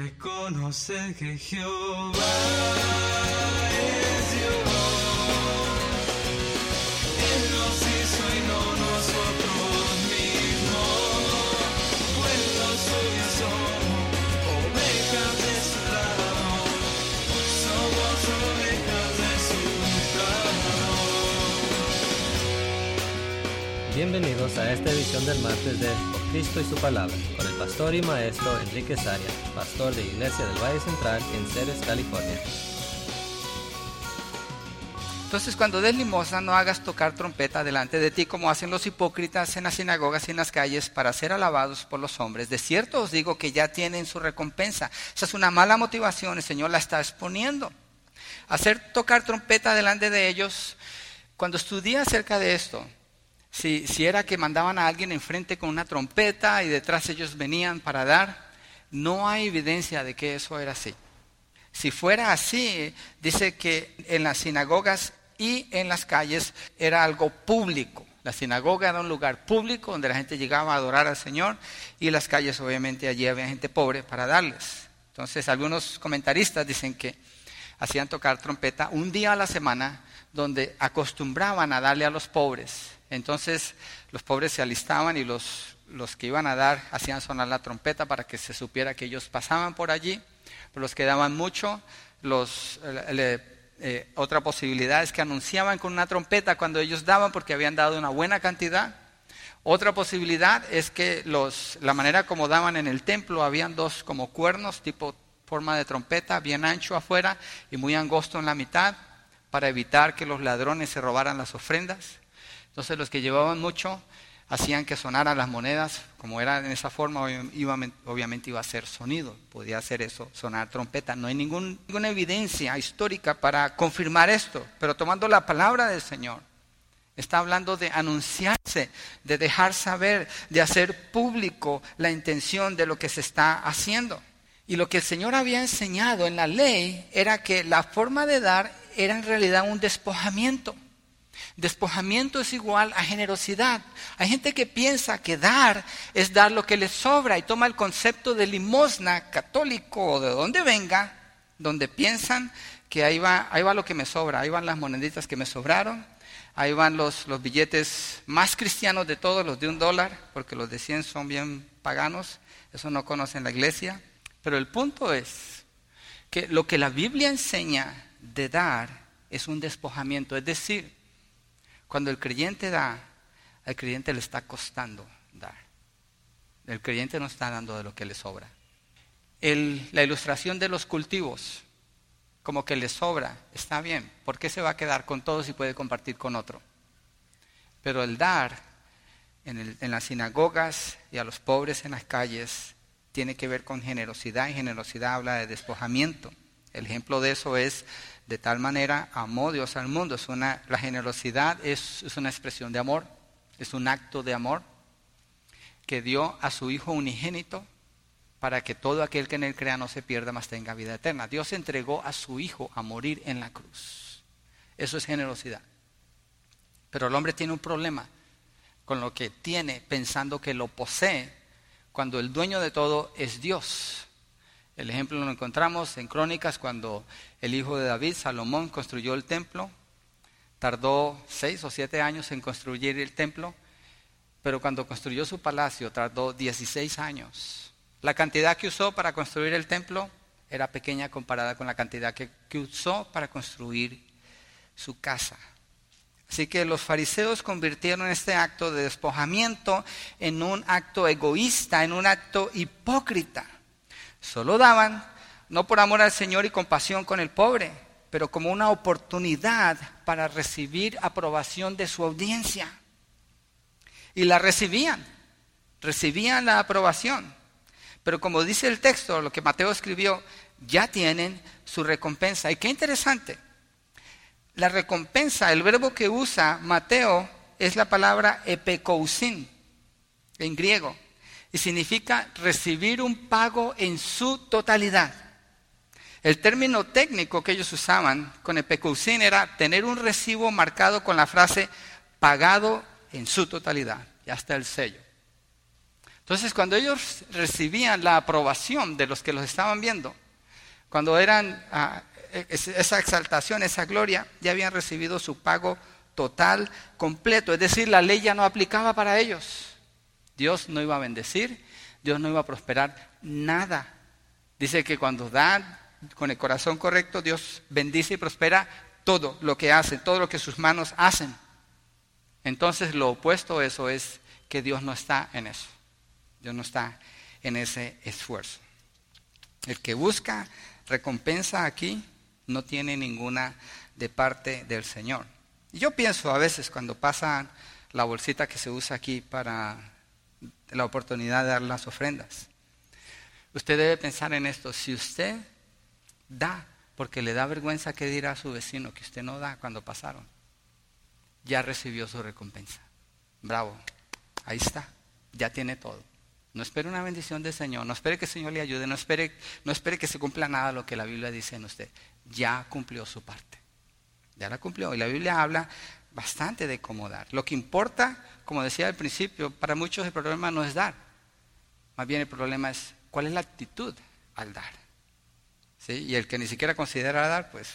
Reconocer que Jehová es Dios. Él nos hizo y no nosotros mismos. Pueblo suyo somos, ovejas de su lado. Somos ovejas de su lado. Bienvenidos a esta edición del martes de Por Cristo y su Palabra, con el pastor y maestro Enrique Saria, pastor de Iglesia del Valle Central en Ceres, California. Entonces, cuando des limosna, no hagas tocar trompeta delante de ti, como hacen los hipócritas en las sinagogas y en las calles, para ser alabados por los hombres. De cierto os digo que ya tienen su recompensa. Esa es una mala motivación, el Señor la está exponiendo. Hacer tocar trompeta delante de ellos. Cuando estudié acerca de esto, si era que mandaban a alguien enfrente con una trompeta y detrás ellos venían para dar, no hay evidencia de que eso era así. Si fuera así, dice que en las sinagogas y en las calles era algo público. La sinagoga era un lugar público donde la gente llegaba a adorar al Señor, y las calles obviamente allí había gente pobre para darles. Entonces algunos comentaristas dicen que hacían tocar trompeta un día a la semana, donde acostumbraban a darle a los pobres. Entonces los pobres se alistaban y los que iban a dar hacían sonar la trompeta para que se supiera que ellos pasaban por allí. Pero los que daban mucho, otra posibilidad es que anunciaban con una trompeta cuando ellos daban, porque habían dado una buena cantidad. Otra posibilidad es que la manera como daban en el templo, habían dos como cuernos, tipo forma de trompeta, bien ancho afuera y muy angosto en la mitad, para evitar que los ladrones se robaran las ofrendas. Entonces los que llevaban mucho hacían que sonaran las monedas, como era en esa forma, obviamente iba a ser sonido, podía hacer eso, sonar trompeta. No hay ninguna evidencia histórica para confirmar esto, pero tomando la palabra del Señor, está hablando de anunciarse, de dejar saber, de hacer público la intención de lo que se está haciendo. Y lo que el Señor había enseñado en la ley era que la forma de dar era en realidad un despojamiento. Despojamiento es igual a generosidad. Hay gente que piensa que dar es dar lo que les sobra y toma el concepto de limosna católico o de donde venga, donde piensan que ahí va lo que me sobra, ahí van las moneditas que me sobraron, ahí van los billetes más cristianos de todos, los de $1, porque los de 100 son bien paganos, eso no conocen la iglesia. Pero el punto es que lo que la Biblia enseña de dar es un despojamiento, es decir, cuando el creyente da, al creyente le está costando dar. El creyente no está dando de lo que le sobra. La ilustración de los cultivos, como que le sobra, está bien. ¿Por qué se va a quedar con todo si puede compartir con otro? Pero el dar en las sinagogas y a los pobres en las calles tiene que ver con generosidad, y generosidad habla de despojamiento. El ejemplo de eso es: de tal manera amó Dios al mundo. La generosidad es una expresión de amor, es un acto de amor que dio a su Hijo unigénito para que todo aquel que en él crea no se pierda, mas tenga vida eterna. Dios entregó a su Hijo a morir en la cruz. Eso es generosidad. Pero el hombre tiene un problema con lo que tiene, pensando que lo posee, cuando el dueño de todo es Dios. El ejemplo lo encontramos en Crónicas, cuando el hijo de David, Salomón, construyó el templo. Tardó 6 o 7 años en construir el templo, pero cuando construyó su palacio tardó 16 años. La cantidad que usó para construir el templo era pequeña comparada con la cantidad que usó para construir su casa. Así que los fariseos convirtieron este acto de despojamiento en un acto egoísta, en un acto hipócrita. Solo daban, no por amor al Señor y compasión con el pobre, pero como una oportunidad para recibir aprobación de su audiencia. Y la recibían la aprobación. Pero como dice el texto, lo que Mateo escribió, ya tienen su recompensa. Y qué interesante. La recompensa, el verbo que usa Mateo es la palabra epekousin en griego. Y significa recibir un pago en su totalidad. El término técnico que ellos usaban con epekousin era tener un recibo marcado con la frase pagado en su totalidad, y hasta el sello. Entonces, cuando ellos recibían la aprobación de los que los estaban viendo, cuando eran esa exaltación, esa gloria, ya habían recibido su pago total, completo. Es decir, la ley ya no aplicaba para ellos. Dios no iba a bendecir, Dios no iba a prosperar nada. Dice que cuando dan con el corazón correcto, Dios bendice y prospera todo lo que hacen, todo lo que sus manos hacen. Entonces, lo opuesto a eso es que Dios no está en eso. Dios no está en ese esfuerzo. El que busca recompensa aquí no tiene ninguna de parte del Señor. Y yo pienso a veces cuando pasa la bolsita que se usa aquí para la oportunidad de dar las ofrendas. Usted debe pensar en esto. Si usted da porque le da vergüenza que dirá a su vecino que usted no da cuando pasaron, ya recibió su recompensa. Bravo, ahí está, ya tiene todo. No espere una bendición del Señor, no espere que el Señor le ayude, no espere que se cumpla nada de lo que la Biblia dice en usted. Ya cumplió su parte, ya la cumplió. Y la Biblia habla bastante de cómo dar. Lo que importa, como decía al principio, para muchos el problema no es dar. Más bien el problema es cuál es la actitud al dar. ¿Sí? Y el que ni siquiera considera dar, pues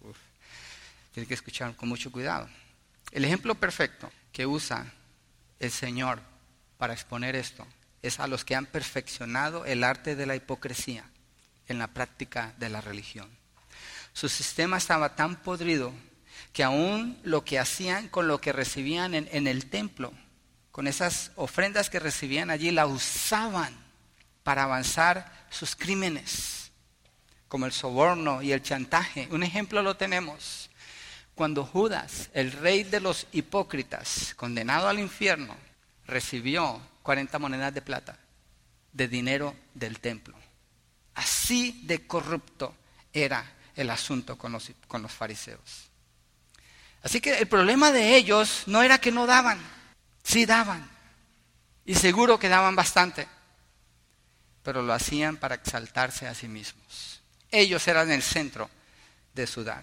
tiene que escuchar con mucho cuidado. El ejemplo perfecto que usa el Señor para exponer esto es a los que han perfeccionado el arte de la hipocresía en la práctica de la religión. Su sistema estaba tan podrido que aún lo que hacían con lo que recibían en el templo, con esas ofrendas que recibían allí, la usaban para avanzar sus crímenes, como el soborno y el chantaje. Un ejemplo lo tenemos. Cuando Judas, el rey de los hipócritas, condenado al infierno, recibió 40 monedas de plata de dinero del templo. Así de corrupto era el asunto con los fariseos. Así que el problema de ellos no era que no daban, sí daban. Y seguro que daban bastante, pero lo hacían para exaltarse a sí mismos. Ellos eran el centro de su dar.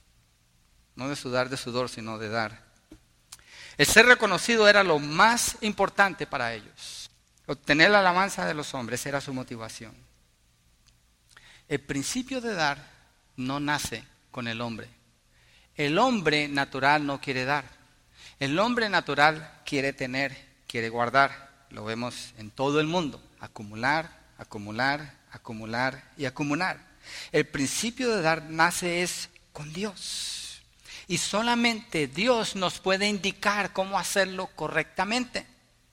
No de sudar de sudor, sino de dar. El ser reconocido era lo más importante para ellos. Obtener la alabanza de los hombres era su motivación. El principio de dar no nace con el hombre. El hombre natural no quiere dar. El hombre natural quiere tener, quiere guardar. Lo vemos en todo el mundo. Acumular, acumular, acumular y acumular. El principio de dar nace es con Dios. Y solamente Dios nos puede indicar cómo hacerlo correctamente.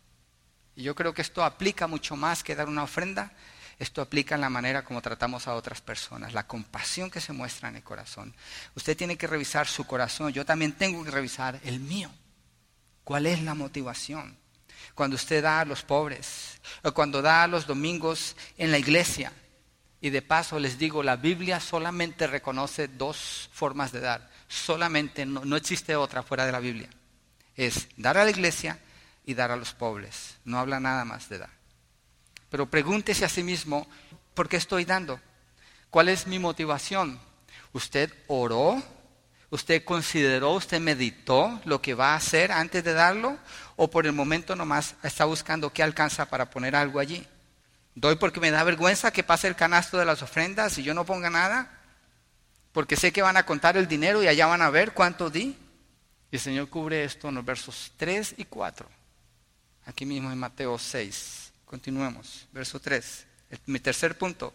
Y yo creo que esto aplica mucho más que dar una ofrenda. Esto aplica en la manera como tratamos a otras personas, la compasión que se muestra en el corazón. Usted tiene que revisar su corazón, yo también tengo que revisar el mío. ¿Cuál es la motivación? Cuando usted da a los pobres, o cuando da a los domingos en la iglesia. Y de paso les digo, la Biblia solamente reconoce dos formas de dar. Solamente, no existe otra fuera de la Biblia. Es dar a la iglesia y dar a los pobres. No habla nada más de dar. Pero pregúntese a sí mismo, ¿por qué estoy dando? ¿Cuál es mi motivación? ¿Usted oró? ¿Usted consideró, usted meditó lo que va a hacer antes de darlo? ¿O por el momento nomás está buscando qué alcanza para poner algo allí? ¿Doy porque me da vergüenza que pase el canasto de las ofrendas y yo no ponga nada? Porque sé que van a contar el dinero y allá van a ver cuánto di. Y el Señor cubre esto en los versos 3 y 4. Aquí mismo en Mateo 6. Continuemos. Verso 3. Mi tercer punto.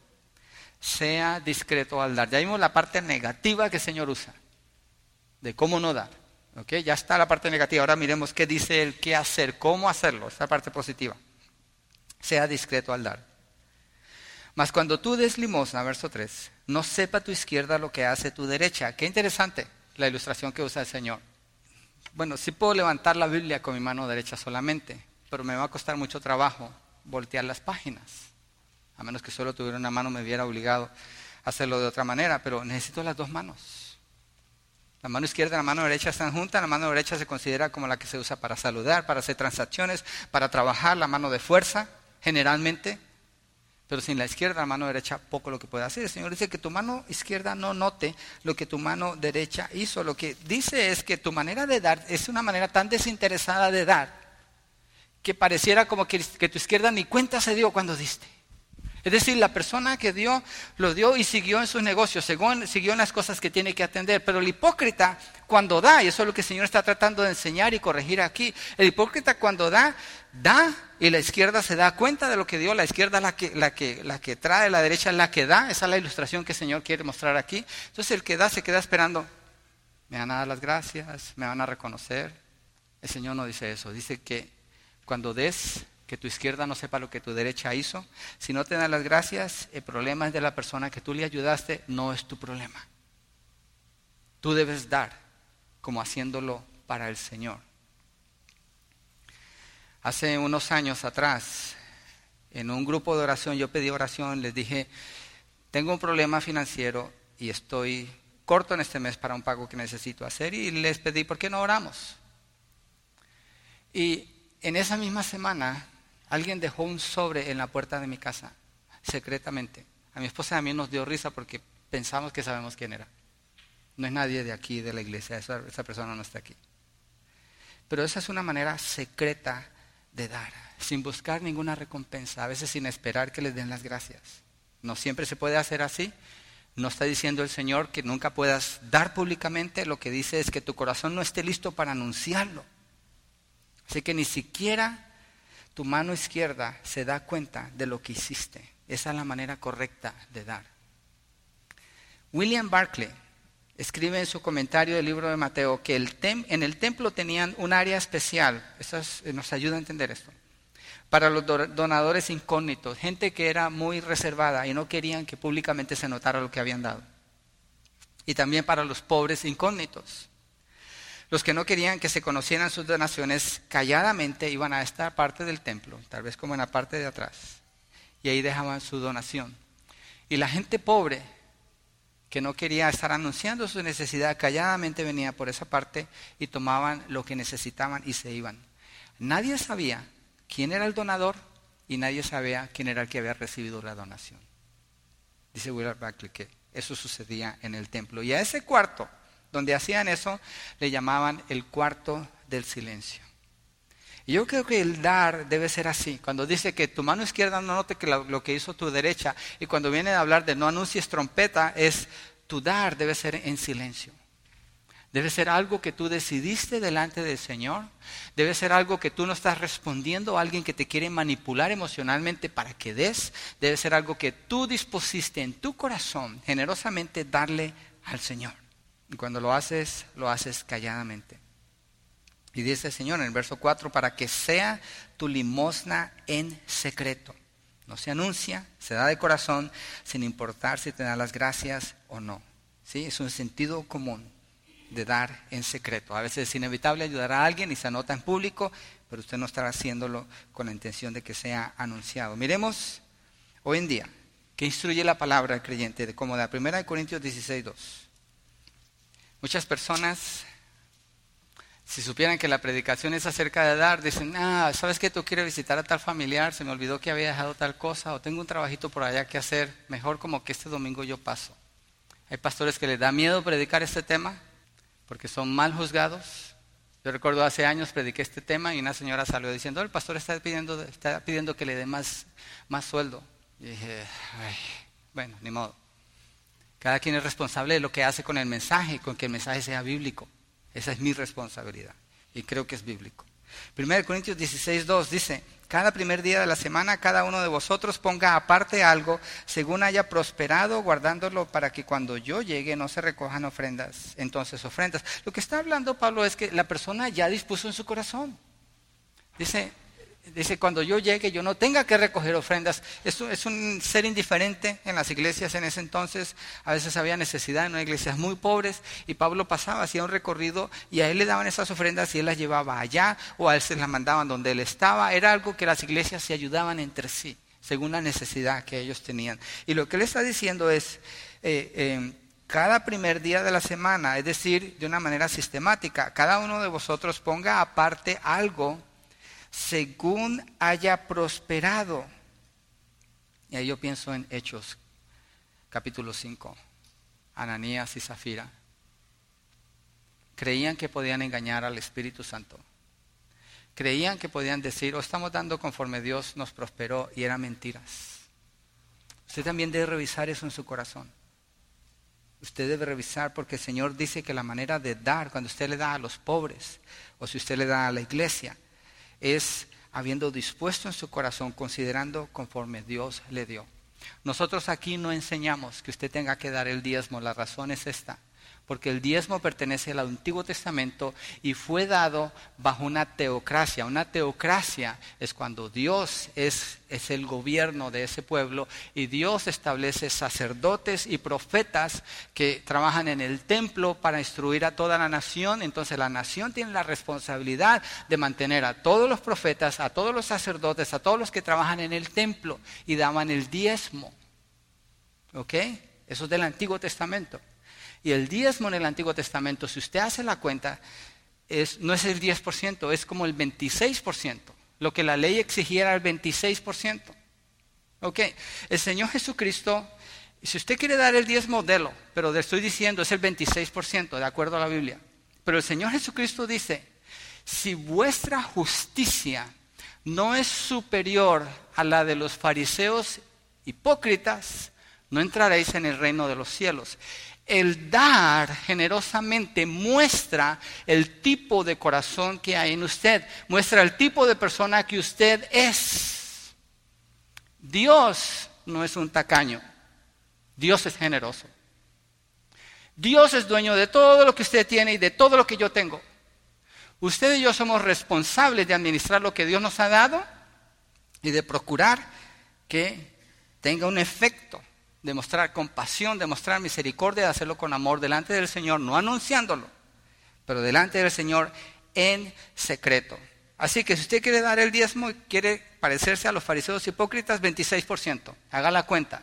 Sea discreto al dar. Ya vimos la parte negativa que el Señor usa. De cómo no dar. ¿Okay? Ya está la parte negativa. Ahora miremos qué dice Él, qué hacer, cómo hacerlo. Esta parte positiva. Sea discreto al dar. Mas cuando tú des limosna, verso 3, no sepa tu izquierda lo que hace tu derecha. Qué interesante la ilustración que usa el Señor. Bueno, sí puedo levantar la Biblia con mi mano derecha solamente, pero me va a costar mucho trabajo voltear las páginas. A menos que solo tuviera una mano me viera obligado a hacerlo de otra manera, pero necesito las dos manos. La mano izquierda y la mano derecha están juntas. La mano derecha se considera como la que se usa para saludar, para hacer transacciones, para trabajar, la mano de fuerza, generalmente. Pero sin la izquierda, la mano derecha, poco lo que puede hacer. El Señor dice que tu mano izquierda no note lo que tu mano derecha hizo. Lo que dice es que tu manera de dar es una manera tan desinteresada de dar que pareciera como que tu izquierda ni cuenta se dio cuando diste. Es decir, la persona que dio, lo dio y siguió en sus negocios, siguió en las cosas que tiene que atender. Pero el hipócrita cuando da, y eso es lo que el Señor está tratando de enseñar y corregir aquí, el hipócrita cuando da y la izquierda se da cuenta de lo que dio, la izquierda es la que trae, la derecha es la que da. Esa es la ilustración que el Señor quiere mostrar aquí. Entonces el que da se queda esperando, me van a dar las gracias, me van a reconocer. El Señor no dice eso, dice que cuando des, que tu izquierda no sepa lo que tu derecha hizo. Si no te dan las gracias, el problema es de la persona que tú le ayudaste, no es tu problema. Tú debes dar como haciéndolo para el Señor. Hace unos años atrás, en un grupo de oración, yo pedí oración, les dije, tengo un problema financiero y estoy corto en este mes para un pago que necesito hacer, y les pedí, ¿por qué no oramos? Y en esa misma semana, alguien dejó un sobre en la puerta de mi casa, secretamente. A mi esposa y a mí nos dio risa porque pensamos que sabemos quién era. No es nadie de aquí, de la iglesia, esa persona no está aquí. Pero esa es una manera secreta de dar, sin buscar ninguna recompensa, a veces sin esperar que les den las gracias. No siempre se puede hacer así. No está diciendo el Señor que nunca puedas dar públicamente, lo que dice es que tu corazón no esté listo para anunciarlo. Así que ni siquiera tu mano izquierda se da cuenta de lo que hiciste. Esa es la manera correcta de dar. William Barclay escribe en su comentario del libro de Mateo que en el templo tenían un área especial. Eso nos ayuda a entender esto. Para los donadores incógnitos, gente que era muy reservada y no querían que públicamente se notara lo que habían dado. Y también para los pobres incógnitos. Los que no querían que se conocieran sus donaciones, calladamente iban a esta parte del templo, tal vez como en la parte de atrás, y ahí dejaban su donación. Y la gente pobre, que no quería estar anunciando su necesidad, calladamente venía por esa parte y tomaban lo que necesitaban y se iban. Nadie sabía quién era el donador y nadie sabía quién era el que había recibido la donación. Dice William Barclay que eso sucedía en el templo. Y a ese cuarto donde hacían eso, le llamaban el cuarto del silencio. Y yo creo que el dar debe ser así. Cuando dice que tu mano izquierda no note que lo que hizo tu derecha, y cuando viene a hablar de no anuncies trompeta, es tu dar debe ser en silencio. Debe ser algo que tú decidiste delante del Señor. Debe ser algo que tú no estás respondiendo a alguien que te quiere manipular emocionalmente para que des. Debe ser algo que tú dispusiste en tu corazón generosamente darle al Señor. Y cuando lo haces calladamente. Y dice el Señor en el verso 4, para que sea tu limosna en secreto. No se anuncia, se da de corazón, sin importar si te dan las gracias o no. ¿Sí? Es un sentido común de dar en secreto. A veces es inevitable ayudar a alguien y se anota en público, pero usted no estará haciéndolo con la intención de que sea anunciado. Miremos hoy en día que instruye la palabra al creyente de cómo dar. 1 Corintios 16:2. Muchas personas, si supieran que la predicación es acerca de dar, dicen, ¿sabes qué? Tú quieres visitar a tal familiar, se me olvidó que había dejado tal cosa, o tengo un trabajito por allá que hacer, mejor como que este domingo yo paso. Hay pastores que les da miedo predicar este tema, porque son mal juzgados. Yo recuerdo hace años prediqué este tema y una señora salió diciendo, el pastor está pidiendo que le dé más sueldo. Y dije, bueno, ni modo. Cada quien es responsable de lo que hace con el mensaje, con que el mensaje sea bíblico. Esa es mi responsabilidad y creo que es bíblico. 1 Corintios 16:2 dice, cada primer día de la semana cada uno de vosotros ponga aparte algo según haya prosperado, guardándolo para que cuando yo llegue no se recojan ofrendas. Entonces ofrendas. Lo que está hablando Pablo es que la persona ya dispuso en su corazón. Dice, cuando yo llegue yo no tenga que recoger ofrendas. Eso es un ser indiferente en las iglesias en ese entonces. A veces había necesidad en unas iglesias muy pobres y Pablo pasaba, hacía un recorrido y a él le daban esas ofrendas y él las llevaba allá o a él se las mandaban donde él estaba. Era algo que las iglesias se ayudaban entre sí según la necesidad que ellos tenían. Y lo que él está diciendo es cada primer día de la semana, es decir, de una manera sistemática, cada uno de vosotros ponga aparte algo según haya prosperado. Y ahí yo pienso en Hechos, capítulo 5. Ananías y Zafira creían que podían engañar al Espíritu Santo. creían que podían decir, estamos dando conforme Dios nos prosperó, y eran mentiras. Usted también debe revisar eso en su corazón. Usted debe revisar, porque el Señor dice que la manera de dar, cuando usted le da a los pobres, o si usted le da a la iglesia, es habiendo dispuesto en su corazón, considerando conforme Dios le dio. Nosotros aquí no enseñamos que usted tenga que dar el diezmo. La razón es esta: porque el diezmo pertenece al Antiguo Testamento y fue dado bajo una teocracia. Una teocracia es cuando Dios es el gobierno de ese pueblo, y Dios establece sacerdotes y profetas que trabajan en el templo para instruir a toda la nación. Entonces la nación tiene la responsabilidad de mantener a todos los profetas, a todos los sacerdotes, a todos los que trabajan en el templo, y daban el diezmo. ¿Ok? Eso es del Antiguo Testamento. Y el diezmo en el Antiguo Testamento, si usted hace la cuenta, no es el 10%, es como el 26%. Lo que la ley exigía era el 26%. Ok, el Señor Jesucristo, si usted quiere dar el diezmo, délo, pero le estoy diciendo es el 26%, de acuerdo a la Biblia. Pero el Señor Jesucristo dice, si vuestra justicia no es superior a la de los fariseos hipócritas, no entraréis en el reino de los cielos. El dar generosamente muestra el tipo de corazón que hay en usted, muestra el tipo de persona que usted es. Dios no es un tacaño, Dios es generoso. Dios es dueño de todo lo que usted tiene y de todo lo que yo tengo. Usted y yo somos responsables de administrar lo que Dios nos ha dado y de procurar que tenga un efecto. Demostrar compasión, demostrar misericordia, de hacerlo con amor delante del Señor, no anunciándolo, pero delante del Señor en secreto. Así que si usted quiere dar el diezmo y quiere parecerse a los fariseos hipócritas, 26%, haga la cuenta.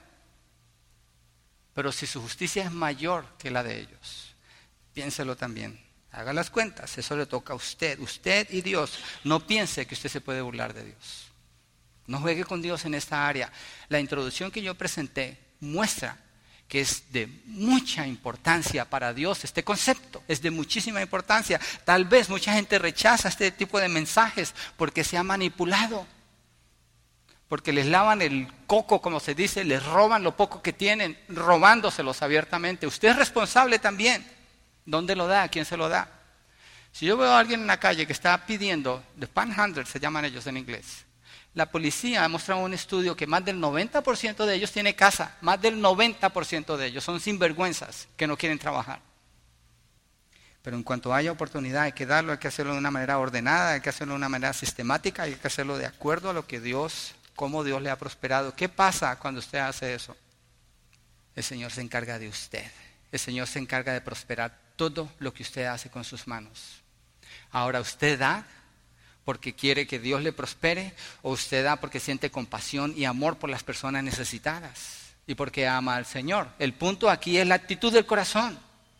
Pero si su justicia es mayor que la de ellos, piénselo también, haga las cuentas, eso le toca a usted y Dios. No piense que usted se puede burlar de Dios. No juegue con Dios en esta área. La introducción que yo presenté muestra que es de mucha importancia para Dios. Este concepto es de muchísima importancia. Tal vez mucha gente rechaza este tipo de mensajes porque se ha manipulado, porque les lavan el coco, como se dice, les roban lo poco que tienen, robándoselos abiertamente. Usted es responsable también. ¿Dónde lo da? ¿A quién se lo da? Si yo veo a alguien en la calle que está pidiendo, the panhandlers se llaman ellos en inglés, la policía ha mostrado un estudio que más del 90% de ellos tiene casa, más del 90% de ellos son sinvergüenzas que no quieren trabajar. Pero en cuanto haya oportunidad hay que darlo, hay que hacerlo de una manera ordenada, hay que hacerlo de una manera sistemática, hay que hacerlo de acuerdo a lo que Dios, cómo Dios le ha prosperado. ¿Qué pasa cuando usted hace eso? El Señor se encarga de usted, el Señor se encarga de prosperar todo lo que usted hace con sus manos. Ahora, ¿usted da porque quiere que Dios le prospere, o usted da porque siente compasión y amor por las personas necesitadas y porque ama al Señor? El punto aquí es la actitud del corazón.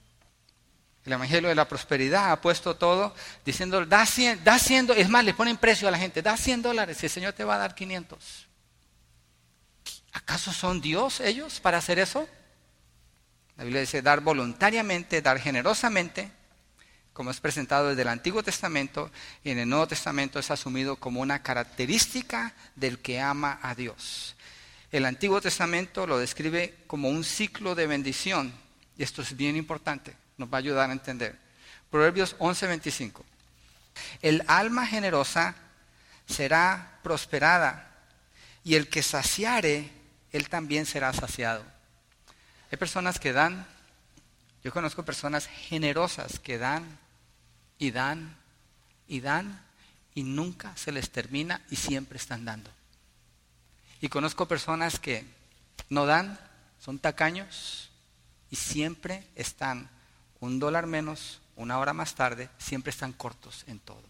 El Evangelio de la Prosperidad ha puesto todo diciendo, da 100, es más, le ponen precio a la gente, da $100 y el Señor te va a dar 500. ¿Acaso son Dios ellos para hacer eso? La Biblia dice dar voluntariamente, dar generosamente, como es presentado desde el Antiguo Testamento, y en el Nuevo Testamento es asumido como una característica del que ama a Dios. El Antiguo Testamento lo describe como un ciclo de bendición, y esto es bien importante, nos va a ayudar a entender. Proverbios 11:25. El alma generosa será prosperada, y el que saciare, él también será saciado. Hay personas que dan, yo conozco personas generosas que dan y dan y dan y nunca se les termina y siempre están dando. Y conozco personas que no dan, son tacaños y siempre están $1 menos, 1 hora más tarde, siempre están cortos en todo.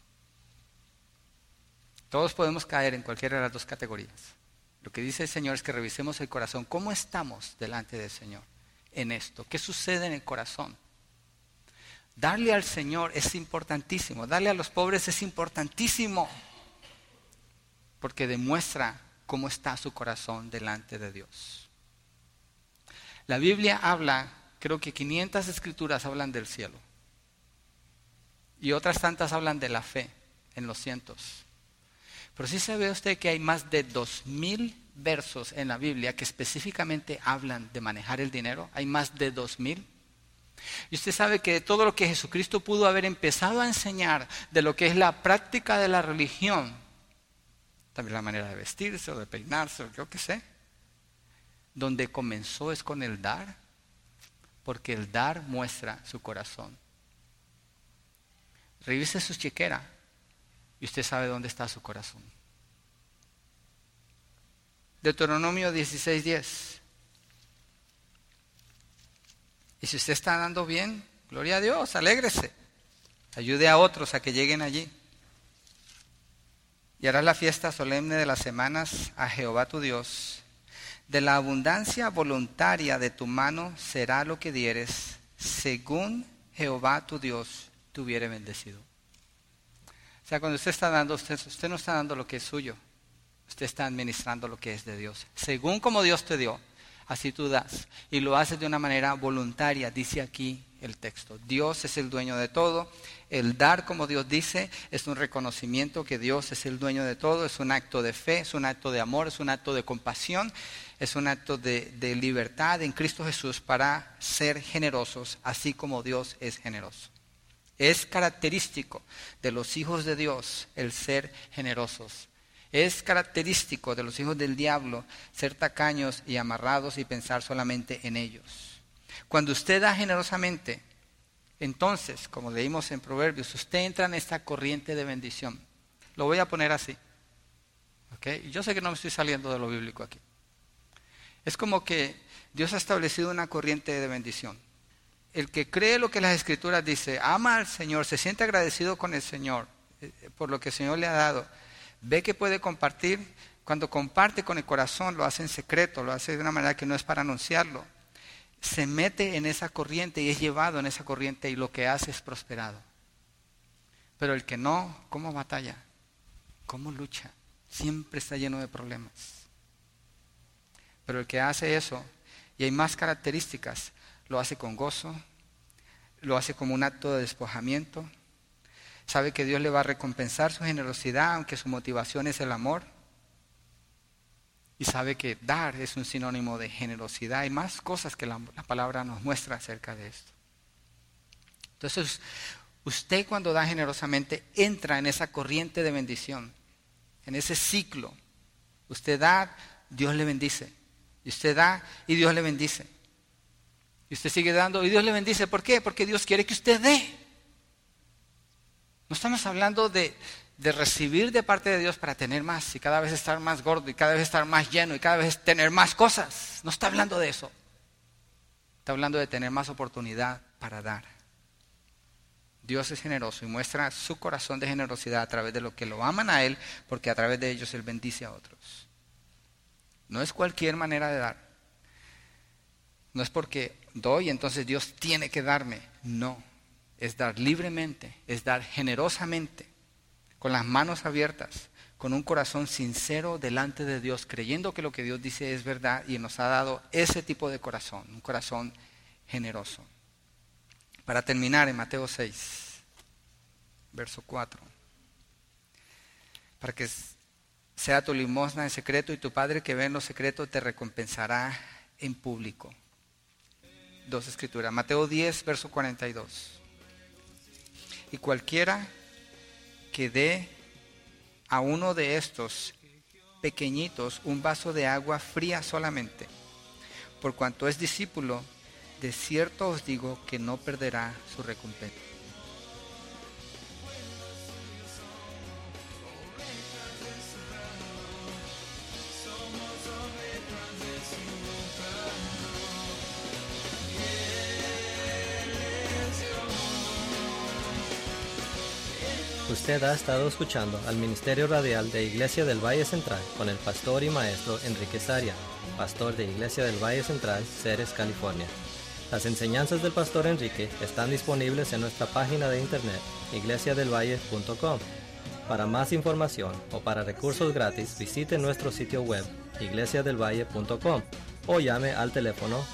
Todos podemos caer en cualquiera de las dos categorías. Lo que dice el Señor es que revisemos el corazón. ¿Cómo estamos delante del Señor en esto? ¿Qué sucede en el corazón? Darle al Señor es importantísimo, darle a los pobres es importantísimo, porque demuestra cómo está su corazón delante de Dios. La Biblia habla, creo que 500 escrituras hablan del cielo, y otras tantas hablan de la fe. en los cientos. Pero sí sabe usted que hay más de 2000 versos en la Biblia que específicamente hablan de manejar el dinero. Hay más de 2000. Y usted sabe que todo lo que Jesucristo pudo haber empezado a enseñar de lo que es la práctica de la religión, también la manera de vestirse o de peinarse o yo qué sé, donde comenzó es con el dar, porque el dar muestra su corazón. Revise su chequera y usted sabe dónde está su corazón. Deuteronomio 16:10. Y si usted está dando bien, gloria a Dios, alégrese. Ayude a otros a que lleguen allí. Y harás la fiesta solemne de las semanas a Jehová tu Dios. De la abundancia voluntaria de tu mano será lo que dieres, según Jehová tu Dios te hubiere bendecido. O sea, cuando usted está dando, usted no está dando lo que es suyo. Usted está administrando lo que es de Dios. Según como Dios te dio, así tú das. Y lo haces de una manera voluntaria, dice aquí el texto. Dios es el dueño de todo. El dar, como Dios dice, es un reconocimiento que Dios es el dueño de todo. Es un acto de fe, es un acto de amor, es un acto de compasión. Es un acto de libertad en Cristo Jesús para ser generosos, así como Dios es generoso. Es característico de los hijos de Dios el ser generosos. Es característico de los hijos del diablo ser tacaños y amarrados y pensar solamente en ellos. Cuando usted da generosamente, entonces, como leímos en Proverbios, usted entra en esta corriente de bendición. Lo voy a poner así. ¿Okay? Yo sé que no me estoy saliendo de lo bíblico aquí. Es como que Dios ha establecido una corriente de bendición. El que cree lo que las Escrituras dice, ama al Señor, se siente agradecido con el Señor por lo que el Señor le ha dado, ve que puede compartir. Cuando comparte con el corazón, lo hace en secreto, lo hace de una manera que no es para anunciarlo. Se mete en esa corriente y es llevado en esa corriente y lo que hace es prosperado. Pero el que no, ¿cómo batalla? ¿Cómo lucha? Siempre está lleno de problemas. Pero el que hace eso, y hay más características, lo hace con gozo, lo hace como un acto de despojamiento, sabe que Dios le va a recompensar su generosidad, aunque su motivación es el amor, y sabe que dar es un sinónimo de generosidad. Hay más cosas que la palabra nos muestra acerca de esto. Entonces, usted cuando da generosamente entra en esa corriente de bendición, en ese ciclo. Usted da, Dios le bendice. Y usted da y Dios le bendice. Y usted sigue dando y Dios le bendice. ¿Por qué? Porque Dios quiere que usted dé. No estamos hablando de recibir de parte de Dios para tener más y cada vez estar más gordo y cada vez estar más lleno y cada vez tener más cosas. No está hablando de eso. Está hablando de tener más oportunidad para dar. Dios es generoso y muestra su corazón de generosidad a través de lo que lo aman a Él, porque a través de ellos Él bendice a otros. No es cualquier manera de dar. No es porque doy, entonces Dios tiene que darme. No, es dar libremente, es dar generosamente, con las manos abiertas, con un corazón sincero delante de Dios, creyendo que lo que Dios dice es verdad y nos ha dado ese tipo de corazón, un corazón generoso. Para terminar, en Mateo 6, verso 4. Para que sea tu limosna en secreto y tu Padre que ve en lo secreto te recompensará en público. Dos escrituras. Mateo 10, verso 42. Y cualquiera que dé a uno de estos pequeñitos un vaso de agua fría solamente, por cuanto es discípulo, de cierto os digo que no perderá su recompensa. Usted ha estado escuchando al Ministerio Radial de Iglesia del Valle Central con el pastor y maestro Enrique Saria, pastor de Iglesia del Valle Central, Ceres, California. Las enseñanzas del pastor Enrique están disponibles en nuestra página de internet, iglesiadelvalle.com. Para más información o para recursos gratis, visite nuestro sitio web, iglesiadelvalle.com, o llame al teléfono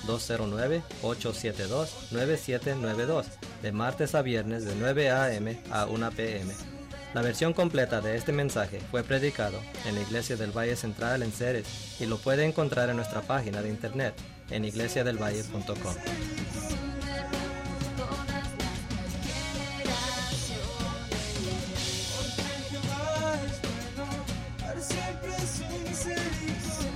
209-872-9792, de martes a viernes de 9 a.m. a 1 p.m. La versión completa de este mensaje fue predicado en la Iglesia del Valle Central en Ceres y lo puede encontrar en nuestra página de internet en iglesiadelvalle.com. Siempre su misericordia.